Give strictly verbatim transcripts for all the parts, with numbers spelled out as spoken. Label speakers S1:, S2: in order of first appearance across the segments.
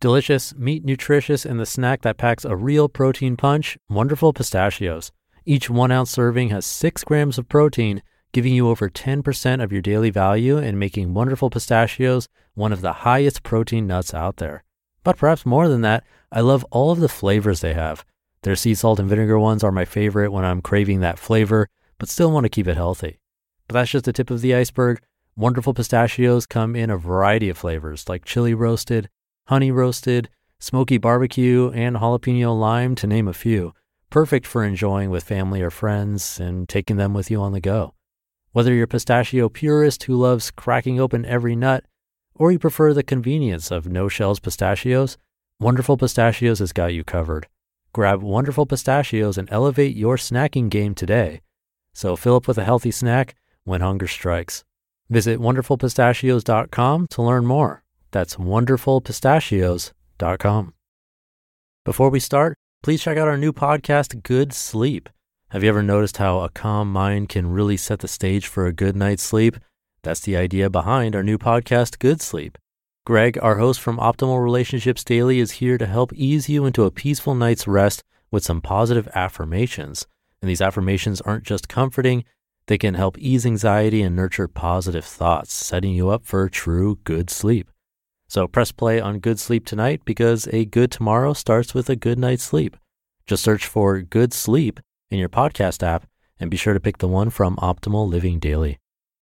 S1: Delicious, meat nutritious, and the snack that packs a real protein punch, Wonderful Pistachios. Each one ounce serving has six grams of protein, giving you over ten percent of your daily value and making Wonderful Pistachios one of the highest protein nuts out there. But perhaps more than that, I love all of the flavors they have. Their sea salt and vinegar ones are my favorite when I'm craving that flavor, but still want to keep it healthy. But that's just the tip of the iceberg. Wonderful Pistachios come in a variety of flavors like chili roasted, honey roasted, smoky barbecue, and jalapeno lime, to name a few. Perfect for enjoying with family or friends and taking them with you on the go. Whether you're a pistachio purist who loves cracking open every nut, or you prefer the convenience of no-shells pistachios, Wonderful Pistachios has got you covered. Grab Wonderful Pistachios and elevate your snacking game today. So fill up with a healthy snack when hunger strikes. Visit wonderful pistachios dot com to learn more. That's wonderful pistachios dot com. Before we start, please check out our new podcast, Good Sleep. Have you ever noticed how a calm mind can really set the stage for a good night's sleep? That's the idea behind our new podcast, Good Sleep. Greg, our host from Optimal Relationships Daily, is here to help ease you into a peaceful night's rest with some positive affirmations. And these affirmations aren't just comforting, they can help ease anxiety and nurture positive thoughts, setting you up for true good sleep. So press play on Good Sleep tonight because a good tomorrow starts with a good night's sleep. Just search for Good Sleep in your podcast app and be sure to pick the one from Optimal Living Daily.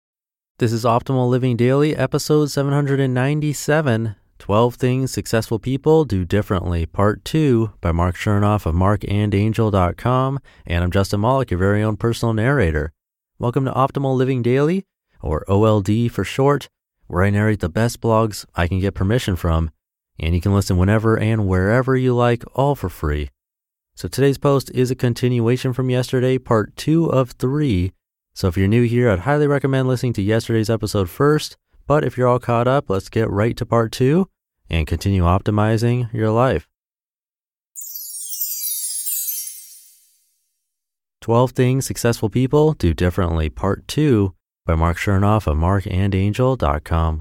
S1: This is Optimal Living Daily, episode seven hundred ninety-seven, twelve Things Successful People Do Differently, Part two, by Mark Chernoff of mark and angel dot com, and I'm Justin Malik, your very own personal narrator. Welcome to Optimal Living Daily, or O L D for short, where I narrate the best blogs I can get permission from, and you can listen whenever and wherever you like, all for free. So today's post is a continuation from yesterday, part two of three. So if you're new here, I'd highly recommend listening to yesterday's episode first, but if you're all caught up, let's get right to part two and continue optimizing your life. twelve Things Successful People Do Differently, Part two, by Mark Chernoff of mark and angel dot com.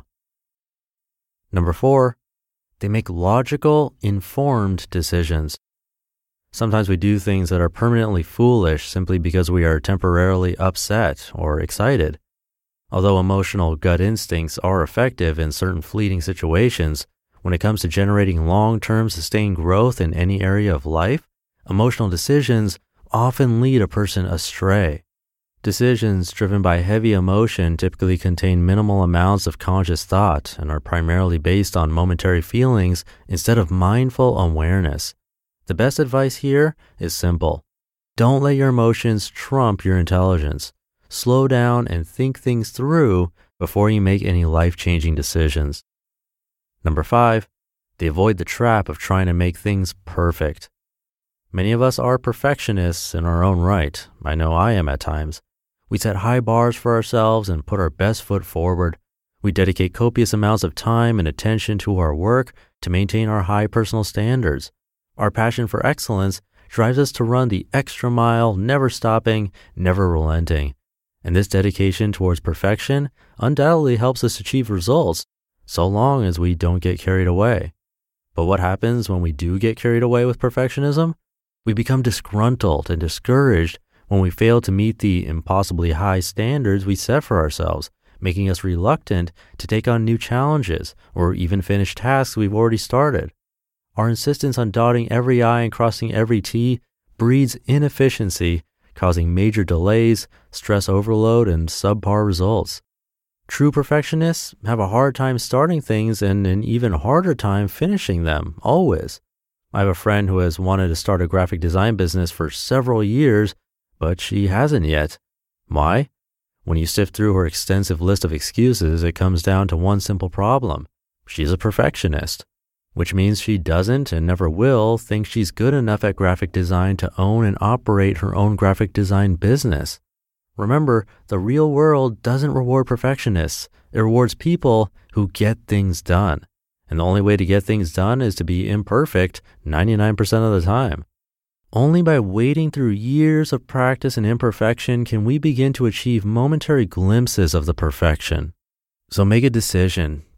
S1: Number four, they make logical, informed decisions. Sometimes we do things that are permanently foolish simply because we are temporarily upset or excited. Although emotional gut instincts are effective in certain fleeting situations, when it comes to generating long-term sustained growth in any area of life, emotional decisions often lead a person astray. Decisions driven by heavy emotion typically contain minimal amounts of conscious thought and are primarily based on momentary feelings instead of mindful awareness. The best advice here is simple. Don't let your emotions trump your intelligence. Slow down and think things through before you make any life-changing decisions. Number five, they avoid the trap of trying to make things perfect. Many of us are perfectionists in our own right. I know I am at times. We set high bars for ourselves and put our best foot forward. We dedicate copious amounts of time and attention to our work to maintain our high personal standards. Our passion for excellence drives us to run the extra mile, never stopping, never relenting. And this dedication towards perfection undoubtedly helps us achieve results, so long as we don't get carried away. But what happens when we do get carried away with perfectionism? We become disgruntled and discouraged when we fail to meet the impossibly high standards we set for ourselves, making us reluctant to take on new challenges or even finish tasks we've already started. Our insistence on dotting every I and crossing every T breeds inefficiency, causing major delays, stress overload, and subpar results. True perfectionists have a hard time starting things and an even harder time finishing them, always. I have a friend who has wanted to start a graphic design business for several years, but she hasn't yet. Why? When you sift through her extensive list of excuses, it comes down to one simple problem. She's a perfectionist, which means she doesn't and never will think she's good enough at graphic design to own and operate her own graphic design business. Remember, the real world doesn't reward perfectionists. It rewards people who get things done. And the only way to get things done is to be imperfect ninety-nine percent of the time. Only by wading through years of practice and imperfection can we begin to achieve momentary glimpses of the perfection. So make a decision.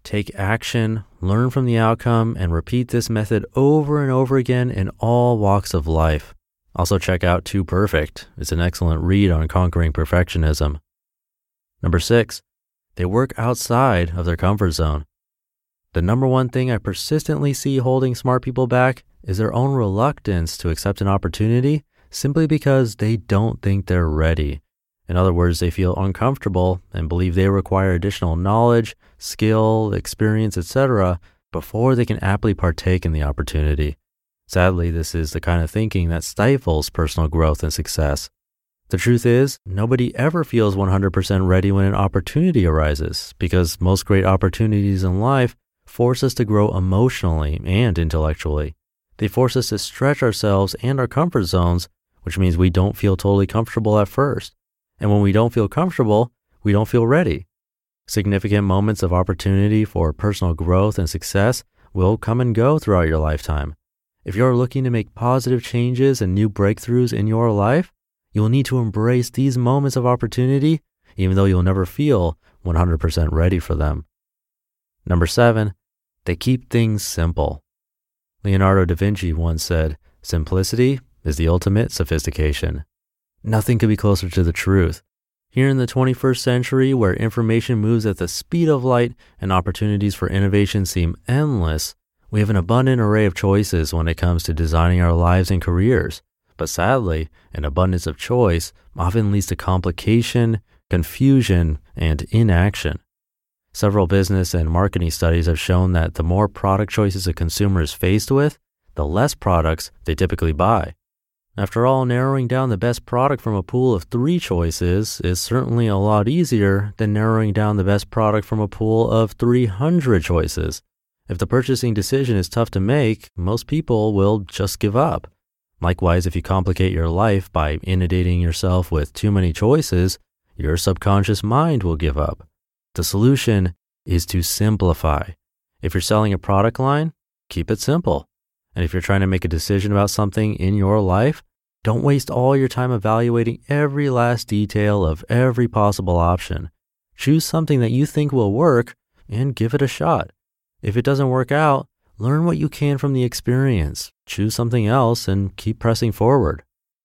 S1: Take action, learn from the outcome, and repeat this method over and over again in all walks of life. Also check out Too Perfect. It's an excellent read on conquering perfectionism. Number six, they work outside of their comfort zone. The number one thing I persistently see holding smart people back is their own reluctance to accept an opportunity simply because they don't think they're ready. In other words, they feel uncomfortable and believe they require additional knowledge, skill, experience, et cetera before they can aptly partake in the opportunity. Sadly, this is the kind of thinking that stifles personal growth and success. The truth is, nobody ever feels one hundred percent ready when an opportunity arises, because most great opportunities in life force us to grow emotionally and intellectually. They force us to stretch ourselves and our comfort zones, which means we don't feel totally comfortable at first. And when we don't feel comfortable, we don't feel ready. Significant moments of opportunity for personal growth and success will come and go throughout your lifetime. If you're looking to make positive changes and new breakthroughs in your life, you will need to embrace these moments of opportunity, even though you'll never feel one hundred percent ready for them. Number seven, they keep things simple. Leonardo da Vinci once said, "Simplicity is the ultimate sophistication." Nothing could be closer to the truth. Here in the twenty-first century, where information moves at the speed of light and opportunities for innovation seem endless, we have an abundant array of choices when it comes to designing our lives and careers. But sadly, an abundance of choice often leads to complication, confusion, and inaction. Several business and marketing studies have shown that the more product choices a consumer is faced with, the less products they typically buy. After all, narrowing down the best product from a pool of three choices is certainly a lot easier than narrowing down the best product from a pool of three hundred choices. If the purchasing decision is tough to make, most people will just give up. Likewise, if you complicate your life by inundating yourself with too many choices, your subconscious mind will give up. The solution is to simplify. If you're selling a product line, keep it simple. And if you're trying to make a decision about something in your life, don't waste all your time evaluating every last detail of every possible option. Choose something that you think will work and give it a shot. If it doesn't work out, learn what you can from the experience. Choose something else and keep pressing forward.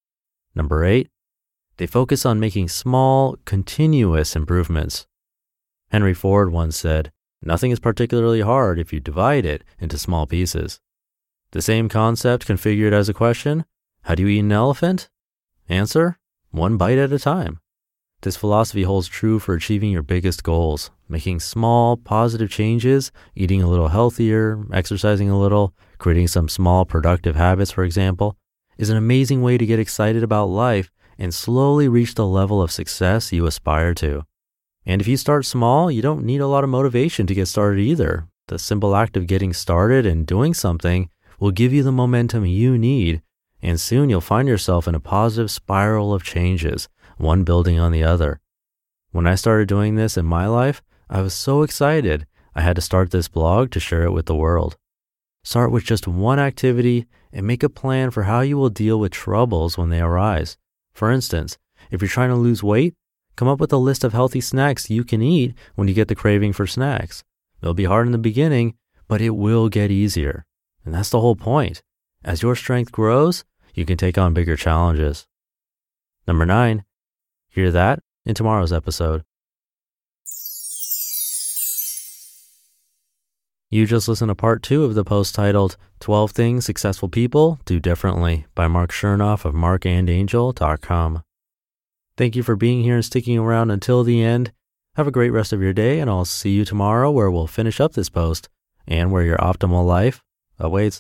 S1: Number eight, they focus on making small, continuous improvements. Henry Ford once said, "Nothing is particularly hard if you divide it into small pieces." The same concept configured as a question, how do you eat an elephant? Answer, one bite at a time. This philosophy holds true for achieving your biggest goals. Making small, positive changes, eating a little healthier, exercising a little, creating some small, productive habits, for example, is an amazing way to get excited about life and slowly reach the level of success you aspire to. And if you start small, you don't need a lot of motivation to get started either. The simple act of getting started and doing something will give you the momentum you need, and soon you'll find yourself in a positive spiral of changes, one building on the other. When I started doing this in my life, I was so excited I had to start this blog to share it with the world. Start with just one activity and make a plan for how you will deal with troubles when they arise. For instance, if you're trying to lose weight, come up with a list of healthy snacks you can eat when you get the craving for snacks. It'll be hard in the beginning, but it will get easier. And that's the whole point. As your strength grows, you can take on bigger challenges. Number nine, hear that in tomorrow's episode. You just listened to part two of the post titled twelve Things Successful People Do Differently by Mark Chernoff of mark and angel dot com. Thank you for being here and sticking around until the end. Have a great rest of your day, and I'll see you tomorrow where we'll finish up this post and where your optimal life awaits.